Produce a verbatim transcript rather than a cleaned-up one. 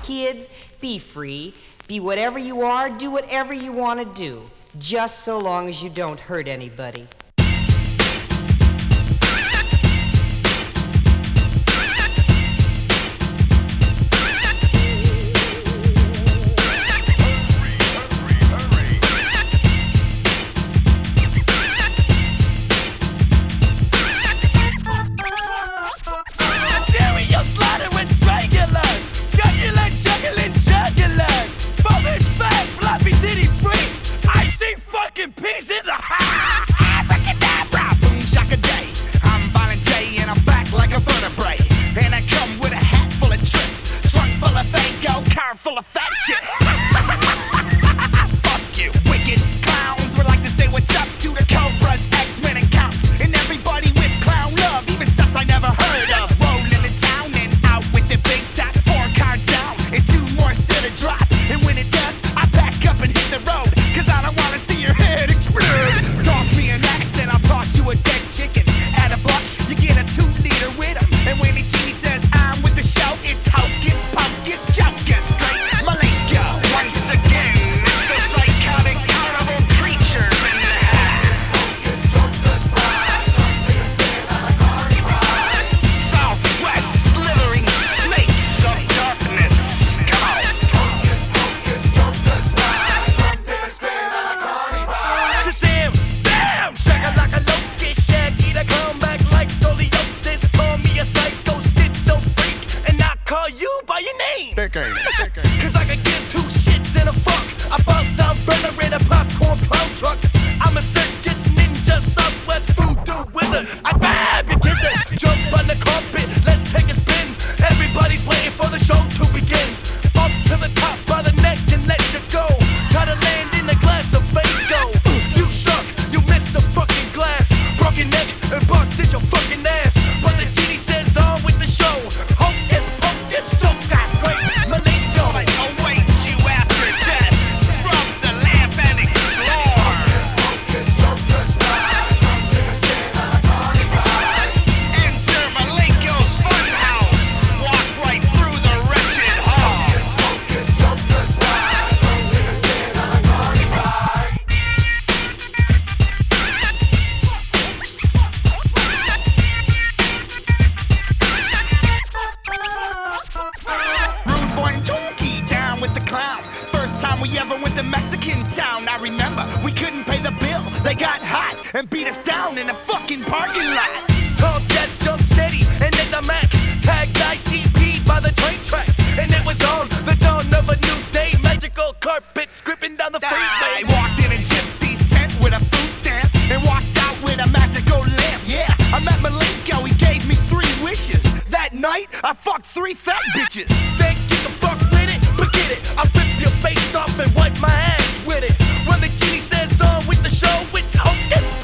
kids, be free. Be whatever you are, do whatever you want to do. Just so long as you don't hurt anybody. Peace in the house. Abracadabra, boom, shaka-day. I'm Violent J and I'm back like a vertebrae. And I come with a hat full of tricks, trunk full of Fago, car full of fat chicks. Fuck you, wicked clowns. Would like to say what's up to the Cobras, X-Men and Counts, and everybody with clown love, even stuff I never heard of. Rolling in town and out with the big top, four cards down and two more still to drop. And when it does, I back up and hit the road, cause I don't wanna see your head explode. Toss me an axe and I'll toss you a dead chicken. At a buck, you get a two liter with him. And when the genie says I'm with the show, it's hocus pocus chocus. Great Malenko. Once again, it's the psychotic carnival creatures in the house. Hocus pocus ride, come take a spin on a carny ride. Southwest slithering snakes of darkness. Come on. Hocus pocus chocus ride, come take a spin on a carny ride. Shazam, bam, shaka like a locust, shaggy to come back like scoliosis. Call me a psycho schizo freak, and I call you by your name. Cause I can give two shits and a fuck. I bounce down further in a popcorn clown truck. I'm a circus ninja, Southwest voodoo wizard. I grab your gizzard, jump on the carpet, let's take a spin. Everybody's waiting for the show to begin. Up to the top by the neck and let you go. Try to land in a glass of Fago. You suck, you missed the fucking glass. Broken neck and busted your fucking ass. But the genie says on with the show. Hocus pocus chocus, great Malenko. Await you after death. Rub the lamp and explore. Hocus pocus chocus ride, come take a spin on a carny ride. Enter Malenko's funhouse. Walk right through the wretched hall. Hocus pocus chocus ride, come take a spin on a carny ride. Rude boy and Chunky down with the clown. First time we ever went to Mexican town. I remember we couldn't pay the bill. They got hot and beat us down in the fucking parking lot. Tall jets jump steady and hit the Mac. Tagged I C P by the train tracks. And it was on the dawn of a new day. Magical carpet scripping down the freeway. I walked in a gypsy's tent with a food stamp and walked out with a magical lamp. Yeah, I met Malenko, he gave me three wishes. That night, I fucked three fat bitches. Think you can fuck with it? Forget it. I'll rip your face off and wipe my ass with it. When the genie says on with the show, it's hocus